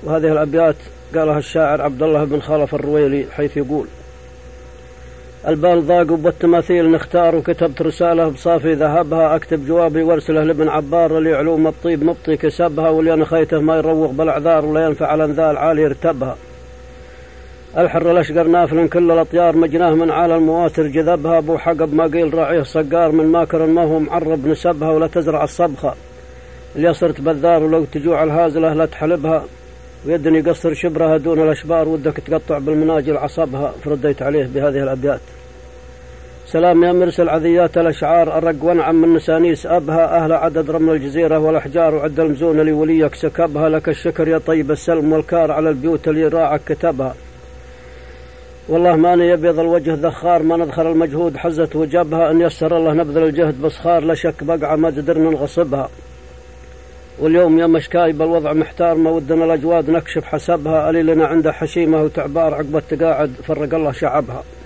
وهذه الأبيات قالها الشاعر عبد الله بن خلف الرويلي، حيث يقول: البال ضاق بالتماثيل نختار، وكتبت رسالة بصافي ذهبها، أكتب جوابي وارسله لابن عبار، اللي علوم الطيب مبطي كسبها، واللي أنا خيته ما يروغ بالأعذار، ولا ينفع الأنذال عالي يرتبها. الحر الأشقر نافل كل الأطيار، مجناه من عالى المواتر جذبها، أبو حقب ما قيل راعيه صقار، من ماكر ما هو معرب نسبها، ولا تزرع الصبخة اللي صرت بذار، ولو تجوع الهازلة لا تحلبها، ويدني قصر شبرها دون الأشبار، ودك تقطع بالمناجل عصبها. فرديت عليه بهذه الأبيات: سلام يا مرسل عذيات الأشعار، أرق وانعم من نسانيس أبها، أهل عدد رمل الجزيرة والأحجار، وعد المزون اللي وليك سكبها، لك الشكر يا طيب السلم والكار، على البيوت اللي راعك كتبها. والله ماني يبيض الوجه ذخار، ما ندخل المجهود حزت وجبها، إن يسر الله نبذل الجهد بصخار، لا شك بقعة ما قدرنا نغصبها. واليوم يا مشكايب الوضع محتار، ما ودنا الأجواد نكشف حسبها، ألي لنا عنده حشيمة وتعبار، عقب التقاعد فرق الله شعبها.